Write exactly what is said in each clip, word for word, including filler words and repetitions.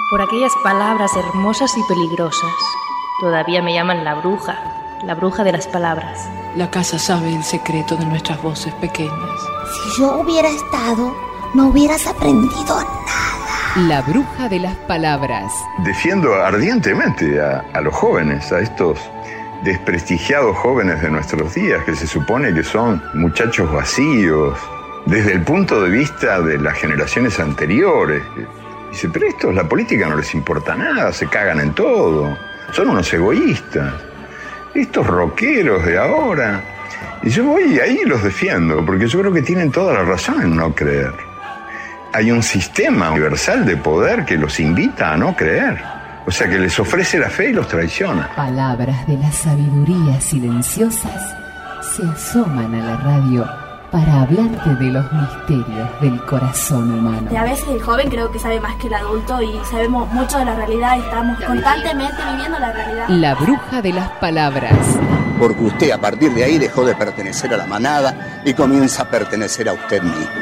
por aquellas palabras hermosas y peligrosas. Todavía me llaman la bruja, la bruja de las palabras. La casa sabe el secreto de nuestras voces pequeñas. Si yo hubiera estado, no hubieras aprendido nada. La bruja de las palabras. Defiendo ardientemente a, a los jóvenes, a estos desprestigiados jóvenes de nuestros días, que se supone que son muchachos vacíos, desde el punto de vista de las generaciones anteriores. Dice, pero estos, la política no les importa nada, se cagan en todo, son unos egoístas. Estos rockeros de ahora. Y yo voy ahí y los defiendo, porque yo creo que tienen toda la razón en no creer. Hay un sistema universal de poder que los invita a no creer. O sea, que les ofrece la fe y los traiciona. Palabras de la sabiduría silenciosas se asoman a la radio para hablarte de los misterios del corazón humano. Y a veces el joven creo que sabe más que el adulto y sabemos mucho de la realidad y estamos constantemente viviendo la realidad. La bruja de las palabras. Porque usted a partir de ahí dejó de pertenecer a la manada y comienza a pertenecer a usted mismo.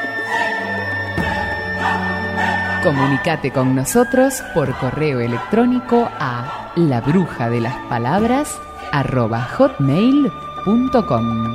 Comunicate con nosotros por correo electrónico a labrujadelas arroba hotmail punto com.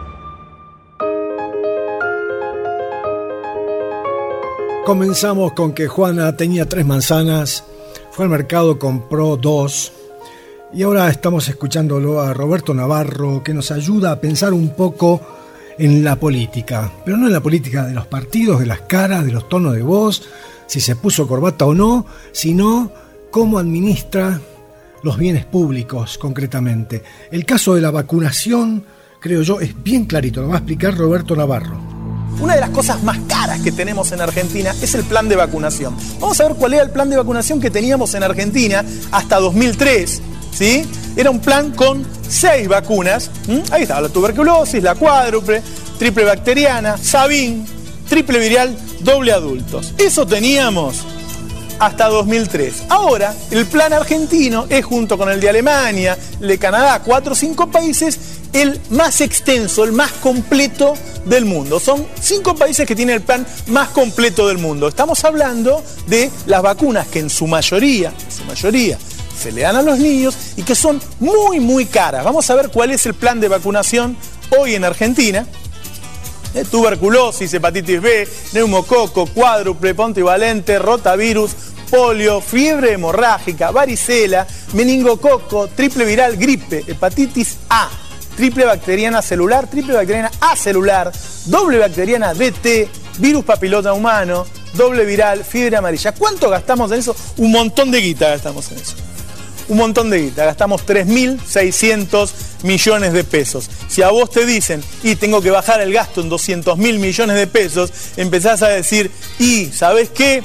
Comenzamos con que Juana tenía tres manzanas, fue al mercado, compró dos, y ahora estamos escuchándolo a Roberto Navarro, que nos ayuda a pensar un poco en la política, pero no en la política de los partidos, de las caras, de los tonos de voz, si se puso corbata o no, sino cómo administra los bienes públicos concretamente. El caso de la vacunación, creo yo, es bien clarito, lo va a explicar Roberto Navarro. Una de las cosas más caras que tenemos en Argentina es el plan de vacunación. Vamos a ver cuál era el plan de vacunación que teníamos en Argentina hasta dos mil tres, ¿sí? Era un plan con seis vacunas. ¿Mm? Ahí estaba la tuberculosis, la cuádruple, triple bacteriana, Sabin, triple viral, doble adultos. Eso teníamos hasta dos mil tres. Ahora, el plan argentino es, junto con el de Alemania, el de Canadá, cuatro o cinco países, el más extenso, el más completo del mundo. Son cinco países que tienen el plan más completo del mundo. Estamos hablando de las vacunas que en su mayoría, en su mayoría, se le dan a los niños y que son muy, muy caras. Vamos a ver cuál es el plan de vacunación hoy en Argentina. Eh, tuberculosis, hepatitis B, neumococo, cuádruple, pontivalente, rotavirus, polio, fiebre hemorrágica, varicela, meningococo, triple viral, gripe, hepatitis A, triple bacteriana celular, triple bacteriana acelular, doble bacteriana D T, virus papilota humano, doble viral, fiebre amarilla. ¿Cuánto gastamos en eso? Un montón de guita gastamos en eso. Un montón de guita. Gastamos tres mil seiscientos millones de pesos. Si a vos te dicen, y tengo que bajar el gasto en doscientos mil millones de pesos, empezás a decir, y, ¿sabés qué?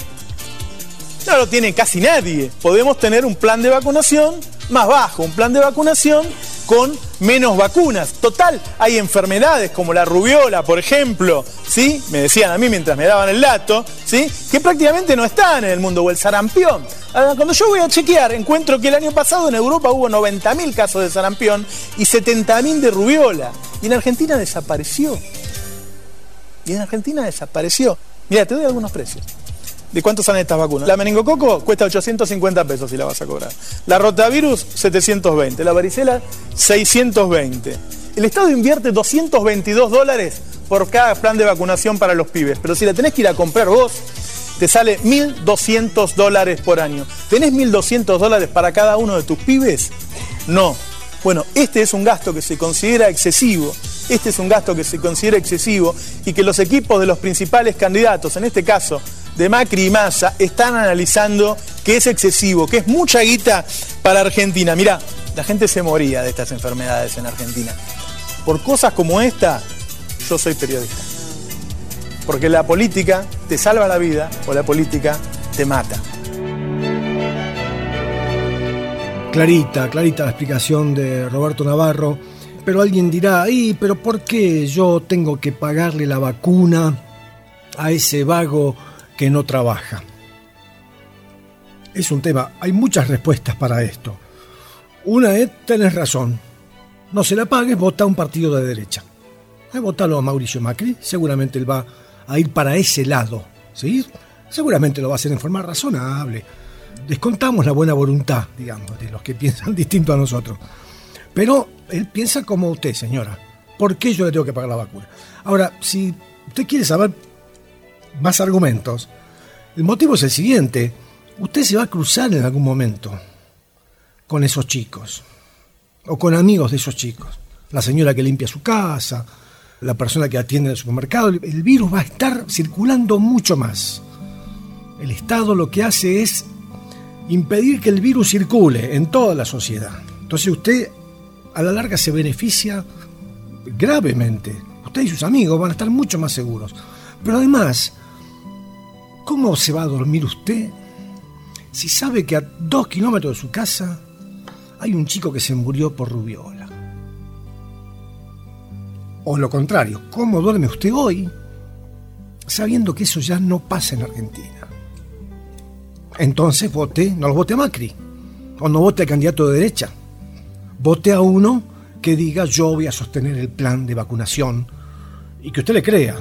No lo tiene casi nadie. Podemos tener un plan de vacunación más bajo, un plan de vacunación con menos vacunas. Total, hay enfermedades como la rubiola, por ejemplo, ¿sí? Me decían a mí mientras me daban el dato, ¿sí? Que prácticamente no están en el mundo, o el sarampión. Ahora, cuando yo voy a chequear, encuentro que el año pasado en Europa hubo noventa mil casos de sarampión y setenta mil de rubiola. Y en Argentina desapareció. Y en Argentina desapareció. Mira, te doy algunos precios. ¿De cuánto salen estas vacunas? La meningococo cuesta ochocientos cincuenta pesos si la vas a cobrar. La rotavirus, setecientos veinte. La varicela, seiscientos veinte. El Estado invierte doscientos veintidós dólares por cada plan de vacunación para los pibes. Pero si la tenés que ir a comprar vos, te sale mil doscientos dólares por año. ¿Tenés mil doscientos dólares para cada uno de tus pibes? No. Bueno, este es un gasto que se considera excesivo. Este es un gasto que se considera excesivo y que los equipos de los principales candidatos, en este caso de Macri y Massa, están analizando que es excesivo, que es mucha guita para Argentina. Mirá, la gente se moría de estas enfermedades en Argentina. Por cosas como esta, yo soy periodista. Porque la política te salva la vida o la política te mata. Clarita, clarita la explicación de Roberto Navarro. Pero alguien dirá, ¿y pero por qué yo tengo que pagarle la vacuna a ese vago que no trabaja? Es un tema, hay muchas respuestas para esto. Una es, tenés razón, no se la pagues, vota a un partido de derecha. Eh, votalo a Mauricio Macri, seguramente él va a ir para ese lado, ¿sí? Seguramente lo va a hacer en forma razonable. descontamos la buena voluntad, digamos, de los que piensan distinto a nosotros. Pero él piensa como usted, señora. ¿Por qué yo le tengo que pagar la vacuna? Ahora, si usted quiere saber más argumentos, el motivo es el siguiente. Usted se va a cruzar en algún momento con esos chicos, o con amigos de esos chicos. La señora que limpia su casa, la persona que atiende en el supermercado. El virus va a estar circulando mucho más. El Estado lo que hace es impedir que el virus circule en toda la sociedad. Entonces usted a la larga se beneficia gravemente. Usted y sus amigos van a estar mucho más seguros. Pero además, ¿cómo se va a dormir usted si sabe que a dos kilómetros de su casa hay un chico que se murió por rubiola? O lo contrario, ¿cómo duerme usted hoy sabiendo que eso ya no pasa en Argentina? Entonces vote, no lo vote a Macri, o no vote al candidato de derecha. Vote a uno que diga yo voy a sostener el plan de vacunación y que usted le crea.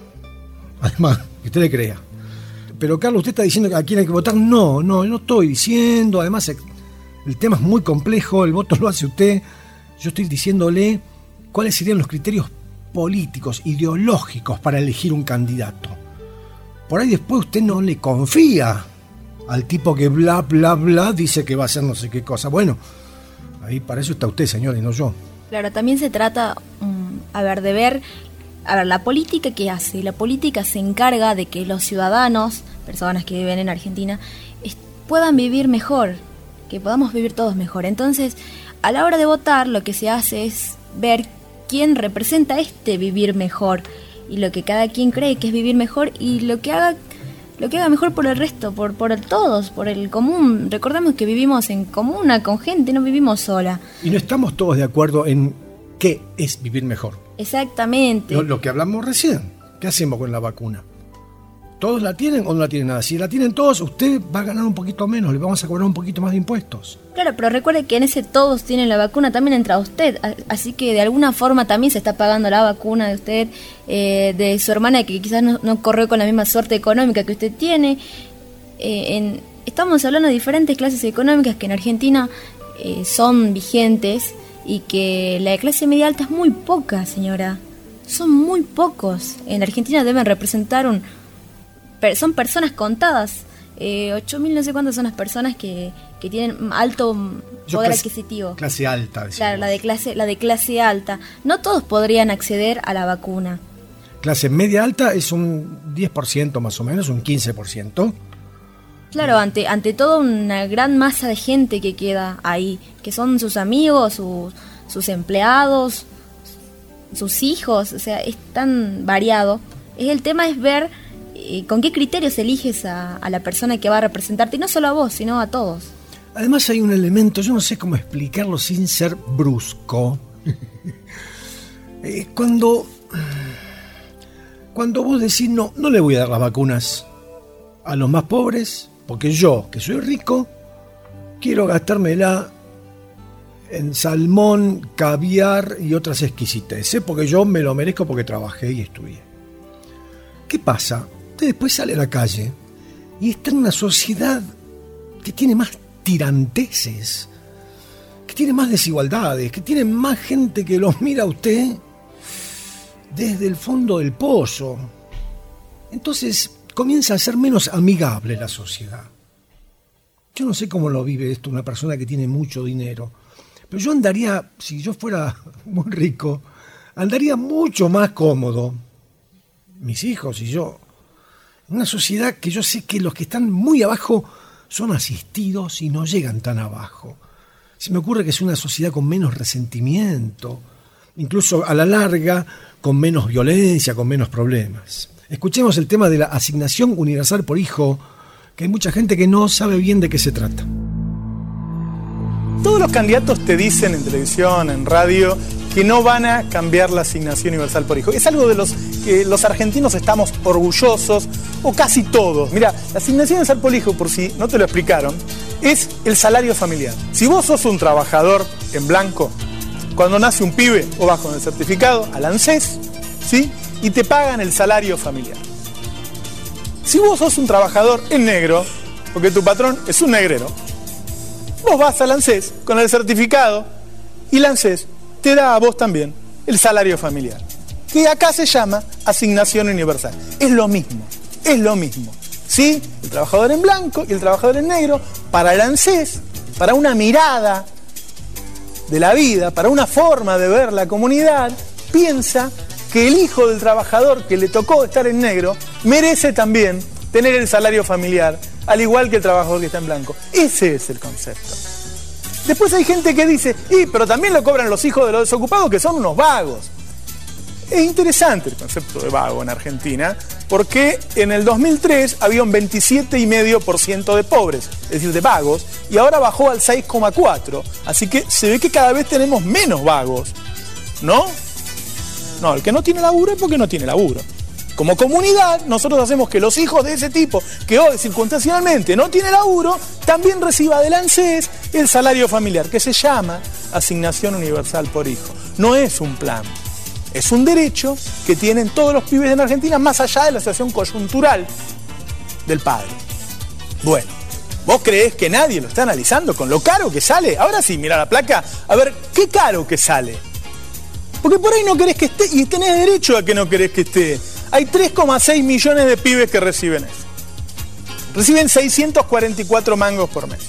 Además, que usted le crea. Pero Carlos, usted está diciendo que a quién hay que votar. No, no, yo no estoy diciendo. Además, el tema es muy complejo, el voto lo hace usted. Yo estoy diciéndole cuáles serían los criterios políticos, ideológicos para elegir un candidato. Por ahí después usted no le confía al tipo que bla, bla, bla dice que va a hacer no sé qué cosa. Bueno, ahí para eso está usted, señor, y no yo. Claro, también se trata, um, a ver, de ver, a ver, la política que hace. La política se encarga de que los ciudadanos, personas que viven en Argentina, est- puedan vivir mejor, que podamos vivir todos mejor. Entonces, a la hora de votar, lo que se hace es ver quién representa este vivir mejor y lo que cada quien cree que es vivir mejor y lo que haga lo que haga mejor por el resto, por por el todos, por el común. Recordemos que vivimos en comuna con gente, no vivimos sola. Y no estamos todos de acuerdo en qué es vivir mejor. Exactamente. Lo, lo que hablamos recién. ¿Qué hacemos con la vacuna? ¿Todos la tienen o no la tienen nada? Si la tienen todos, usted va a ganar un poquito menos, le vamos a cobrar un poquito más de impuestos. Claro, pero recuerde que en ese todos tienen la vacuna también entra usted, así que de alguna forma también se está pagando la vacuna de usted, eh, de su hermana que quizás no, no corrió con la misma suerte económica que usted tiene. Eh, en, estamos hablando de diferentes clases económicas que en Argentina eh, son vigentes y que la de clase media alta es muy poca, señora. Son muy pocos. En Argentina deben representar un... Son personas contadas. Eh, ocho mil no sé cuántas son las personas que, que tienen alto Yo poder clase, adquisitivo. Clase alta. Decimos. Claro, la de clase, la de clase alta. No todos podrían acceder a la vacuna. Clase media alta es un diez por ciento más o menos, un quince por ciento. Claro, ante, ante todo una gran masa de gente que queda ahí, que son sus amigos, sus, sus empleados, sus hijos, o sea, es tan variado. El tema es ver con qué criterios eliges a, a la persona que va a representarte, y no solo a vos, sino a todos. Además hay un elemento, yo no sé cómo explicarlo sin ser brusco. eh, cuando, cuando vos decís, no, no le voy a dar las vacunas a los más pobres, porque yo, que soy rico, quiero gastármela en salmón, caviar y otras exquisiteces, porque yo me lo merezco porque trabajé y estudié. ¿Qué pasa? Usted después sale a la calle y está en una sociedad que tiene más tiranteses, que tiene más desigualdades, que tiene más gente que los mira a usted desde el fondo del pozo. Entonces comienza a ser menos amigable la sociedad. Yo no sé cómo lo vive esto una persona que tiene mucho dinero, pero yo andaría, si yo fuera muy rico, andaría mucho más cómodo, mis hijos y yo, en una sociedad que yo sé que los que están muy abajo son asistidos y no llegan tan abajo. Se me ocurre que es una sociedad con menos resentimiento, incluso a la larga con menos violencia, con menos problemas. Escuchemos el tema de la asignación universal por hijo, que hay mucha gente que no sabe bien de qué se trata. Todos los candidatos te dicen en televisión, en radio, que no van a cambiar la asignación universal por hijo. Es algo de los que los argentinos estamos orgullosos, o casi todos. Mira, la asignación universal por hijo, por si no te lo explicaron, es el salario familiar. Si vos sos un trabajador en blanco, cuando nace un pibe, o vas con el certificado al ANSES, ¿sí? Y te pagan el salario familiar. Si vos sos un trabajador en negro, porque tu patrón es un negrero. Vos vas al ANSES con el certificado y el ANSES te da a vos también el salario familiar, que acá se llama asignación universal. Es lo mismo, es lo mismo. ¿Sí? El trabajador en blanco y el trabajador en negro, para el ANSES, para una mirada de la vida, para una forma de ver la comunidad, piensa que el hijo del trabajador que le tocó estar en negro merece también tener el salario familiar, al igual que el trabajador que está en blanco. Ese es el concepto. Después hay gente que dice, y pero también lo cobran los hijos de los desocupados, que son unos vagos. Es interesante el concepto de vago en Argentina, porque en el dos mil tres había un veintisiete coma cinco por ciento de pobres, es decir, de vagos, y ahora bajó al seis coma cuatro por ciento. Así que se ve que cada vez tenemos menos vagos, ¿no? No, el que no tiene laburo es porque no tiene laburo. Como comunidad, nosotros hacemos que los hijos de ese tipo, que hoy circunstancialmente no tiene laburo, también reciba del ANSES el salario familiar, que se llama asignación universal por hijo. No es un plan, es un derecho que tienen todos los pibes en Argentina, más allá de la situación coyuntural del padre. Bueno, ¿vos creés que nadie lo está analizando con lo caro que sale? Ahora sí, mira la placa, a ver, ¿qué caro que sale? Porque por ahí no querés que esté, y tenés derecho a que no querés que esté. Hay tres coma seis millones de pibes que reciben eso. Reciben seiscientos cuarenta y cuatro mangos por mes.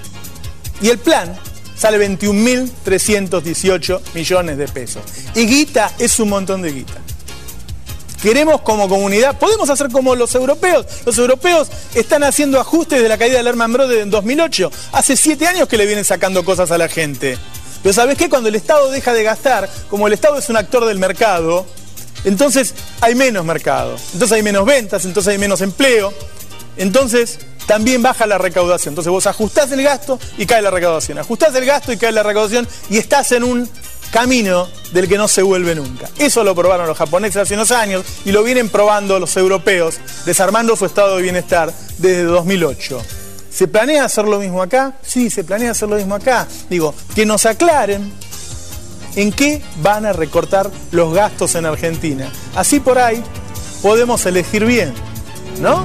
Y el plan sale veintiún mil trescientos dieciocho millones de pesos. Y guita es un montón de guita. Queremos como comunidad, podemos hacer como los europeos. Los europeos están haciendo ajustes de la caída del Lehman Brothers en dos mil ocho. Hace siete años que le vienen sacando cosas a la gente. Pero ¿sabés qué? Cuando el Estado deja de gastar, como el Estado es un actor del mercado, entonces hay menos mercado, entonces hay menos ventas, entonces hay menos empleo, entonces también baja la recaudación. Entonces vos ajustás el gasto y cae la recaudación, ajustás el gasto y cae la recaudación, y estás en un camino del que no se vuelve nunca. Eso lo probaron los japoneses hace unos años y lo vienen probando los europeos, desarmando su estado de bienestar desde dos mil ocho. ¿Se planea hacer lo mismo acá? Sí, se planea hacer lo mismo acá. Digo, que nos aclaren en qué van a recortar los gastos en Argentina. Así por ahí podemos elegir bien, ¿no?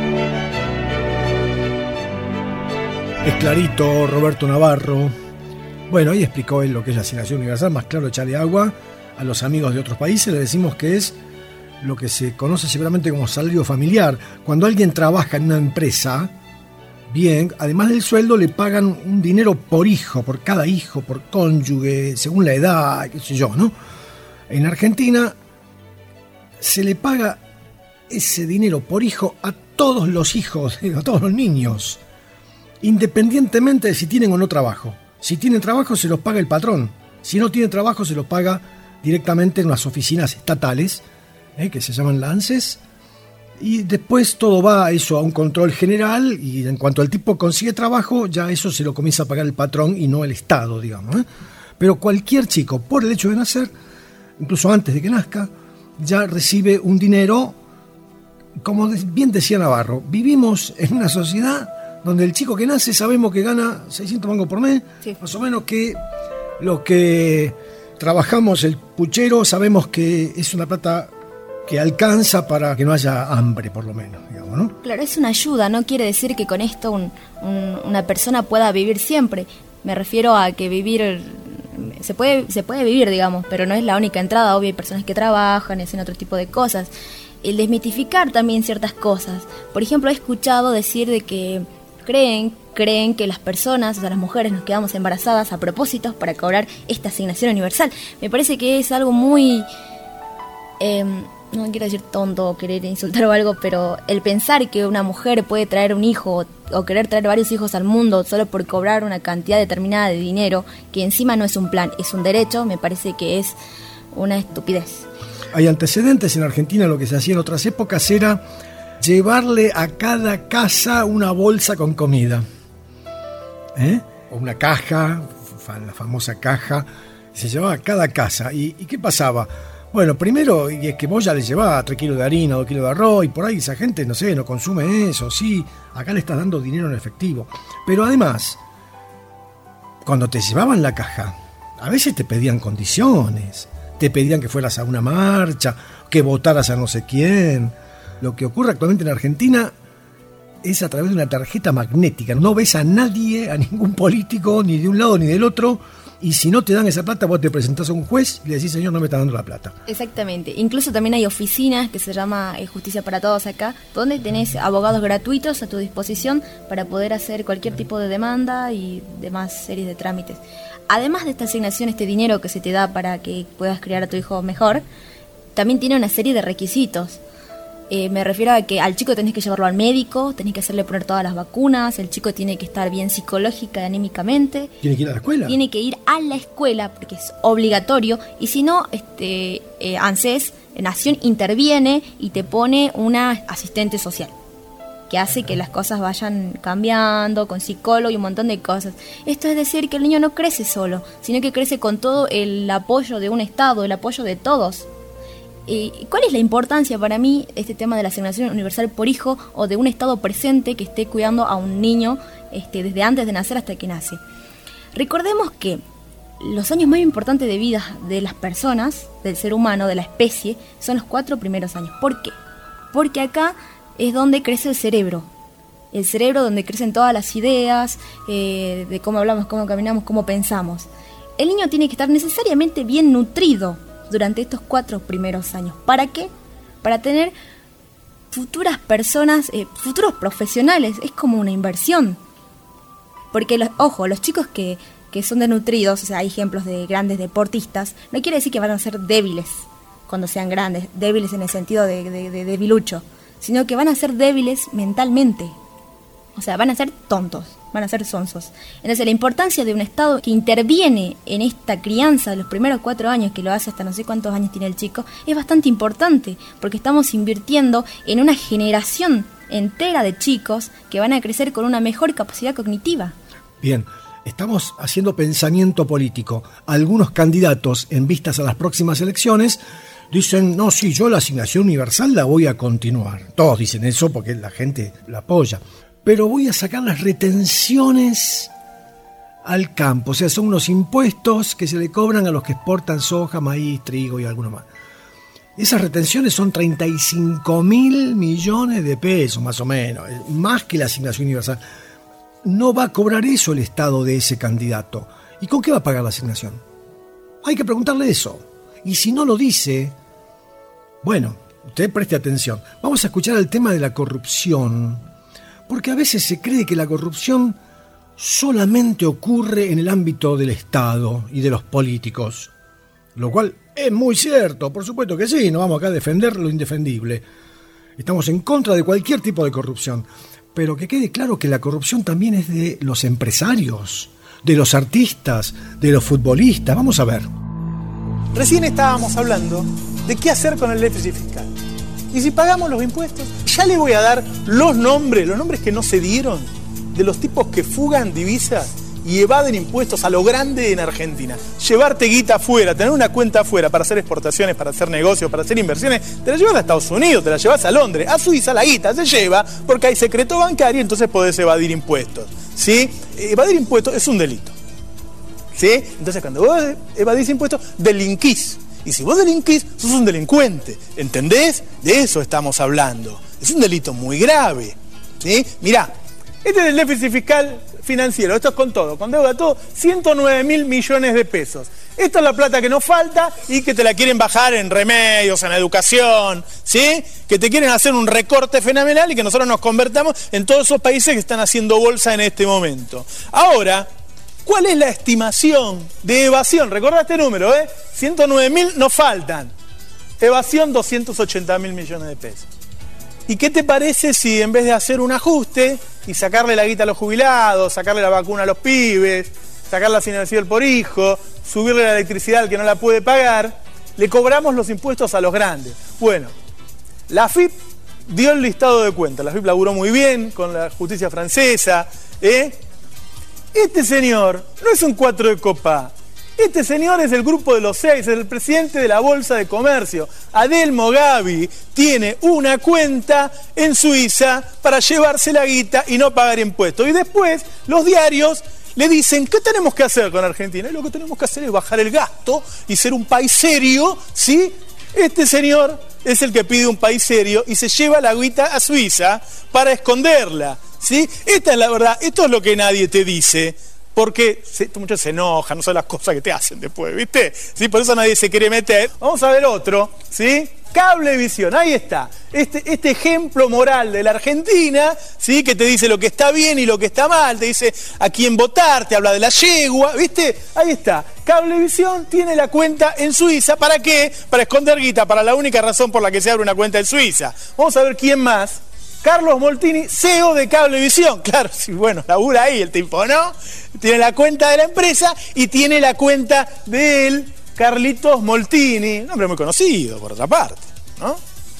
Es clarito, Roberto Navarro. Bueno, ahí explicó él lo que es la asignación universal. Más claro, echarle agua a los amigos de otros países. Le decimos que es lo que se conoce seguramente como salario familiar. Cuando alguien trabaja en una empresa, bien, además del sueldo le pagan un dinero por hijo, por cada hijo, por cónyuge, según la edad, qué sé yo, ¿no? En Argentina se le paga ese dinero por hijo a todos los hijos, a todos los niños, independientemente de si tienen o no trabajo. Si tienen trabajo se los paga el patrón, si no tienen trabajo se los paga directamente en las oficinas estatales, ¿eh? que se llaman la ANSES. Y después todo va a eso, a un control general, y en cuanto el tipo consigue trabajo, ya eso se lo comienza a pagar el patrón y no el Estado, digamos, ¿eh? Pero cualquier chico, por el hecho de nacer, incluso antes de que nazca, ya recibe un dinero, como bien decía Navarro, vivimos en una sociedad donde el chico que nace sabemos que gana seiscientos mangos por mes, sí. Más o menos que lo que trabajamos el puchero sabemos que es una plata que alcanza para que no haya hambre, por lo menos, digamos, ¿no? Claro, es una ayuda, no quiere decir que con esto un, un, una persona pueda vivir siempre. Me refiero a que vivir, se puede, se puede vivir, digamos, pero no es la única entrada. Obvio, hay personas que trabajan y hacen otro tipo de cosas. El desmitificar también ciertas cosas. Por ejemplo, he escuchado decir de que creen, creen que las personas, o sea, las mujeres, nos quedamos embarazadas a propósito para cobrar esta asignación universal. Me parece que es algo muy... Eh, no quiero decir tonto o querer insultar o algo, pero el pensar que una mujer puede traer un hijo o querer traer varios hijos al mundo solo por cobrar una cantidad determinada de dinero, que encima no es un plan, es un derecho, me parece que es una estupidez. Hay antecedentes en Argentina. Lo que se hacía en otras épocas era llevarle a cada casa una bolsa con comida, ¿eh? O una caja, la famosa caja, se llevaba a cada casa. ¿Y, y qué pasaba? Bueno, primero, y es que vos ya le llevabas tres kilos de harina, dos kilos de arroz, y por ahí esa gente, no sé, no consume eso, sí, acá le estás dando dinero en efectivo. Pero además, cuando te llevaban la caja, a veces te pedían condiciones, te pedían que fueras a una marcha, que votaras a no sé quién. Lo que ocurre actualmente en Argentina es a través de una tarjeta magnética. No ves a nadie, a ningún político, ni de un lado ni del otro. Y si no te dan esa plata, vos te presentás a un juez y le decís, señor, no me está dando la plata. Exactamente. Incluso también hay oficinas que se llama eh, Justicia para Todos acá, donde tenés abogados gratuitos a tu disposición para poder hacer cualquier tipo de demanda y demás series de trámites. Además de esta asignación, este dinero que se te da para que puedas criar a tu hijo mejor, también tiene una serie de requisitos. Eh, me refiero a que al chico tenés que llevarlo al médico, tenés que hacerle poner todas las vacunas, el chico tiene que estar bien psicológica y anímicamente. ¿Tiene que ir a la escuela? Tiene que ir a la escuela porque es obligatorio, y si no, este, eh, ANSES, Nación, interviene y te pone una asistente social que hace que las cosas vayan cambiando, con psicólogo y un montón de cosas. Esto es decir que el niño no crece solo, sino que crece con todo el apoyo de un Estado, el apoyo de todos. Eh, ¿Cuál es la importancia para mí este tema de la asignación universal por hijo o de un Estado presente que esté cuidando a un niño este, desde antes de nacer hasta que nace? Recordemos que los años más importantes de vida de las personas, del ser humano, de la especie, son los cuatro primeros años. ¿Por qué? Porque acá es donde crece el cerebro. El cerebro donde crecen todas las ideas, eh, de cómo hablamos, cómo caminamos, cómo pensamos. El niño tiene que estar necesariamente bien nutrido durante estos cuatro primeros años. ¿Para qué? Para tener futuras personas, eh, futuros profesionales. Es como una inversión. Porque, los, ojo, los chicos que, que son desnutridos, o sea, hay ejemplos de grandes deportistas, no quiere decir que van a ser débiles cuando sean grandes, débiles en el sentido de, de, de debilucho, sino que van a ser débiles mentalmente. O sea, van a ser tontos, van a ser sonsos. Entonces la importancia de un Estado que interviene en esta crianza de los primeros cuatro años, que lo hace hasta no sé cuántos años tiene el chico, es bastante importante, porque estamos invirtiendo en una generación entera de chicos que van a crecer con una mejor capacidad cognitiva. Bien, estamos haciendo pensamiento político. Algunos candidatos, en vistas a las próximas elecciones, dicen, no, sí, yo la asignación universal la voy a continuar. Todos dicen eso porque la gente la apoya. Pero voy a sacar las retenciones al campo. O sea, son unos impuestos que se le cobran a los que exportan soja, maíz, trigo y alguno más. Esas retenciones son treinta y cinco mil millones de pesos, más o menos, más que la asignación universal. No va a cobrar eso el Estado de ese candidato. ¿Y con qué va a pagar la asignación? Hay que preguntarle eso. Y si no lo dice, bueno, usted preste atención. Vamos a escuchar el tema de la corrupción. Porque a veces se cree que la corrupción solamente ocurre en el ámbito del Estado y de los políticos, lo cual es muy cierto, por supuesto que sí, no vamos acá a defender lo indefendible. Estamos en contra de cualquier tipo de corrupción, pero que quede claro que la corrupción también es de los empresarios, de los artistas, de los futbolistas. Vamos a ver. Recién estábamos hablando de qué hacer con el déficit fiscal. Y si pagamos los impuestos, ya le voy a dar los nombres, los nombres que no se dieron, de los tipos que fugan divisas y evaden impuestos a lo grande en Argentina. Llevarte guita afuera, tener una cuenta afuera para hacer exportaciones, para hacer negocios, para hacer inversiones, te la llevas a Estados Unidos, te la llevas a Londres, a Suiza, la guita se lleva porque hay secreto bancario y entonces podés evadir impuestos. ¿Sí? Evadir impuestos es un delito. ¿Sí? Entonces cuando vos evadís impuestos, delinquís. Y si vos delinquís, sos un delincuente. ¿Entendés? De eso estamos hablando. Es un delito muy grave. ¿Sí? Mirá, este es el déficit fiscal financiero. Esto es con todo, con deuda, todo. ciento nueve mil millones de pesos. Esta es la plata que nos falta y que te la quieren bajar en remedios, en educación, ¿sí? Que te quieren hacer un recorte fenomenal y que nosotros nos convertamos en todos esos países que están haciendo bolsa en este momento. Ahora, ¿cuál es la estimación de evasión? Recordá este número, ¿eh? ciento nueve mil nos faltan. Evasión, doscientos ochenta mil millones de pesos. ¿Y qué te parece si en vez de hacer un ajuste y sacarle la guita a los jubilados, sacarle la vacuna a los pibes, sacar la financiación por hijo, subirle la electricidad al que no la puede pagar, le cobramos los impuestos a los grandes? Bueno, la A F I P dio el listado de cuentas. La A F I P laburó muy bien con la justicia francesa, ¿eh? Este señor no es un cuatro de copa. Este señor es del grupo de los seis, es el presidente de la Bolsa de Comercio. Adelmo Gavi tiene una cuenta en Suiza para llevarse la guita y no pagar impuestos. Y después los diarios le dicen, ¿qué tenemos que hacer con Argentina? Y lo que tenemos que hacer es bajar el gasto y ser un país serio, ¿sí? Este señor es el que pide un país serio y se lleva la agüita a Suiza para esconderla, ¿sí? Esta es la verdad, esto es lo que nadie te dice. Porque muchos se enojan, no son las cosas que te hacen después, ¿viste? ¿Sí? Por eso nadie se quiere meter. Vamos a ver otro, ¿sí? Cablevisión, ahí está. Este, este ejemplo moral de la Argentina, ¿sí? Que te dice lo que está bien y lo que está mal, te dice a quién votar, te habla de la yegua, ¿viste? Ahí está. Cablevisión tiene la cuenta en Suiza. ¿Para qué? Para esconder guita, para la única razón por la que se abre una cuenta en Suiza. Vamos a ver quién más. Carlos Moltini, C E O de Cablevisión. Claro, sí, bueno, labura ahí el tipo, ¿no? Tiene la cuenta de la empresa y tiene la cuenta de él, Carlitos Moltini, un hombre muy conocido, por otra parte, ¿no?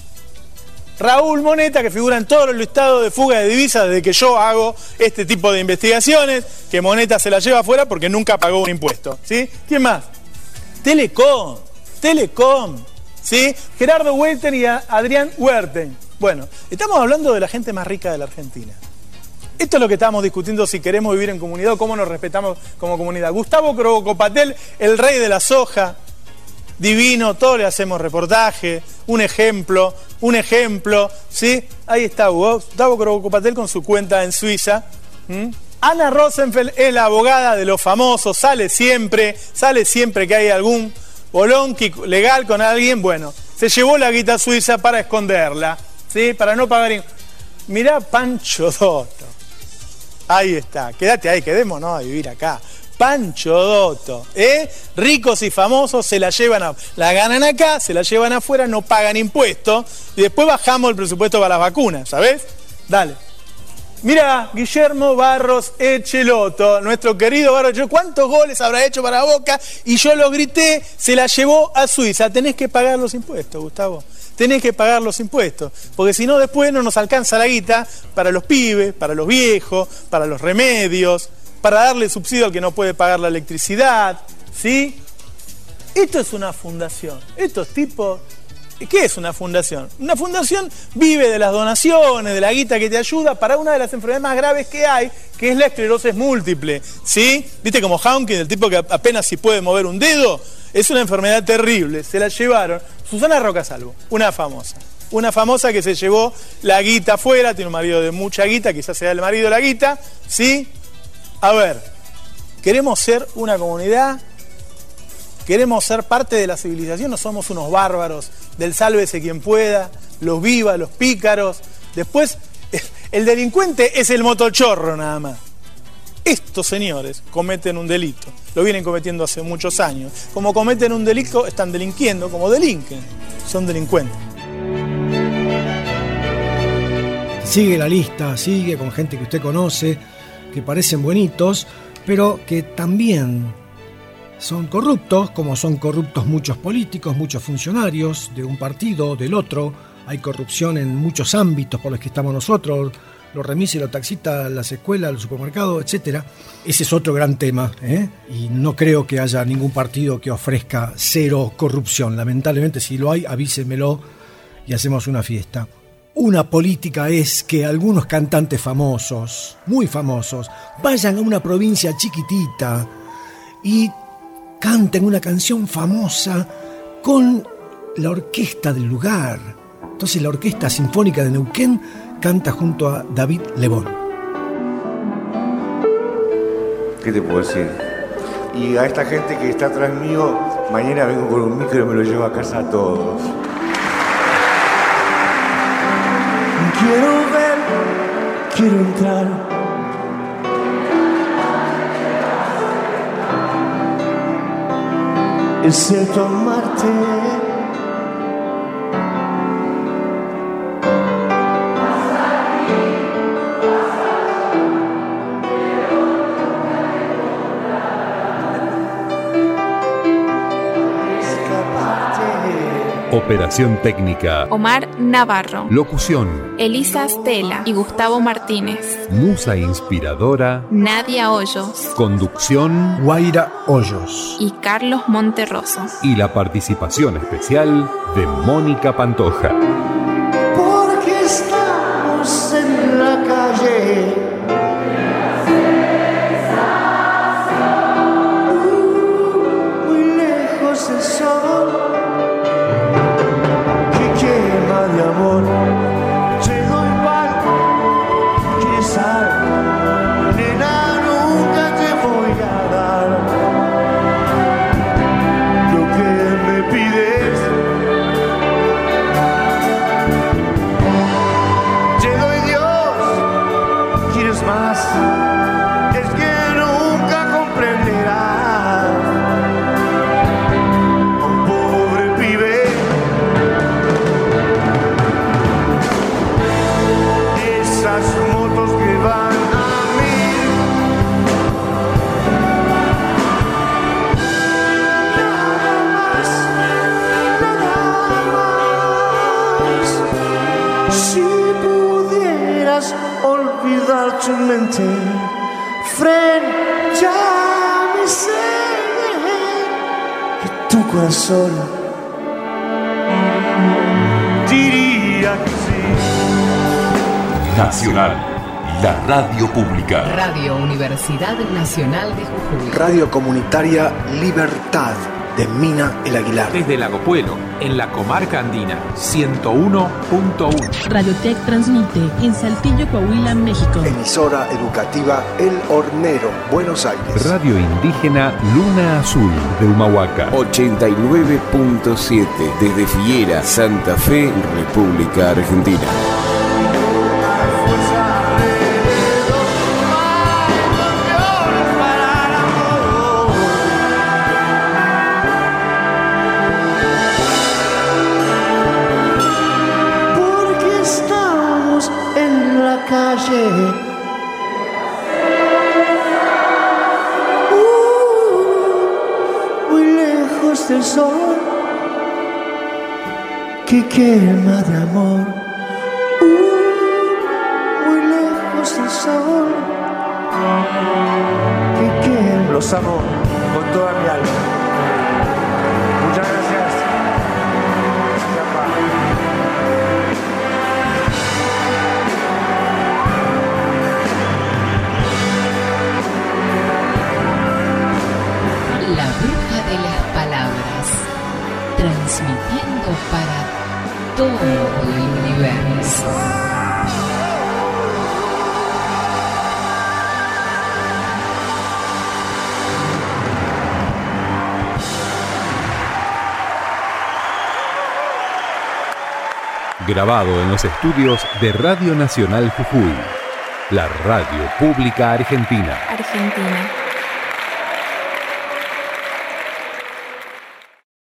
Raúl Moneta, que figura en todos los listados de fuga de divisas desde que yo hago este tipo de investigaciones, que Moneta se la lleva afuera porque nunca pagó un impuesto, ¿sí? ¿Quién más? Telecom, Telecom, ¿sí? Gerardo Welten y Adrián Huerten. Bueno, estamos hablando de la gente más rica de la Argentina. Esto es lo que estamos discutiendo, si queremos vivir en comunidad o cómo nos respetamos como comunidad. Gustavo Crocopatel, el rey de la soja, divino, todos le hacemos reportaje, un ejemplo, un ejemplo, ¿sí? Ahí está Gustavo Crocopatel con su cuenta en Suiza. ¿Mm? Ana Rosenfeld es la abogada de los famosos, sale siempre, sale siempre que hay algún bolonqui legal con alguien, bueno, se llevó la guita suiza para esconderla, ¿sí? Para no pagar. Mirá Pancho Dotto. Ahí está, quédate ahí, quedémonos a vivir acá. Pancho Dotto, ¿eh? Ricos y famosos se la llevan a, la ganan acá, se la llevan afuera, no pagan impuestos y después bajamos el presupuesto para las vacunas, ¿sabés? Dale. Mira, Guillermo Barros Echeloto, nuestro querido Barros Echeloto, ¿cuántos goles habrá hecho para Boca? Y yo lo grité, se la llevó a Suiza. Tenés que pagar los impuestos, Gustavo. Tenés que pagar los impuestos, porque si no después no nos alcanza la guita para los pibes, para los viejos, para los remedios, para darle subsidio al que no puede pagar la electricidad, ¿sí? Esto es una fundación. Estos tipos... ¿Qué es una fundación? Una fundación vive de las donaciones, de la guita que te ayuda para una de las enfermedades más graves que hay, que es la esclerosis múltiple, ¿sí? ¿Viste como Hawking, el tipo que apenas si puede mover un dedo? Es una enfermedad terrible, se la llevaron. Susana Rocasalvo, una famosa. Una famosa que se llevó la guita afuera, tiene un marido de mucha guita, quizás sea el marido de la guita, ¿sí? A ver, queremos ser una comunidad, queremos ser parte de la civilización, no somos unos bárbaros del sálvese quien pueda, los vivas, los pícaros. Después, el delincuente es el motochorro nada más. Estos señores cometen un delito, lo vienen cometiendo hace muchos años. Como cometen un delito, están delinquiendo, como delinquen, son delincuentes. Sigue la lista, sigue con gente que usted conoce, que parecen buenitos, pero que también son corruptos, como son corruptos muchos políticos, muchos funcionarios de un partido, del otro. Hay corrupción en muchos ámbitos por los que estamos nosotros, los remises, los taxistas, las escuelas, el supermercado, etcétera. Ese es otro gran tema, ¿eh? Y no creo que haya ningún partido que ofrezca cero corrupción. Lamentablemente, si lo hay, avísemelo y hacemos una fiesta. Una política es que algunos cantantes famosos, muy famosos, vayan a una provincia chiquitita y canten una canción famosa con la orquesta del lugar. Entonces la Orquesta Sinfónica de Neuquén canta junto a David Lebón. ¿Qué te puedo decir? Y a esta gente que está atrás mío, mañana vengo con un micro y me lo llevo a casa a todos. Quiero ver, quiero entrar. Excepto amarte. Operación técnica: Omar Navarro. Locución: Elisa Stella y Gustavo Martínez. Musa inspiradora: Nadia Hoyos. Conducción: Guaira Hoyos y Carlos Monterroso. Y la participación especial de Mónica Pantoja. Porque estamos en la calle. Muy lejos del sol. Si pudieras olvidar tu mente frente a mi ser, que tu corazón diría que sí. Nacional, la radio pública. Radio Universidad Nacional de Jujuy. Radio Comunitaria Libertad de Mina El Aguilar. Desde Lago Puelo, en la comarca andina, ciento uno punto uno. Radiotech transmite en Saltillo, Coahuila, México. Emisora educativa El Hornero, Buenos Aires. Radio indígena Luna Azul de Humahuaca. ochenta y nueve punto siete desde Figuera, Santa Fe, República Argentina. Calle, uh, muy lejos del sol que quema de amor, uh, muy lejos del sol que quema. Los amo con toda mi alma. Muchas gracias. La bruja de las palabras, transmitiendo para todo el universo. Grabado en los estudios de Radio Nacional Jujuy, la radio pública argentina. Argentina.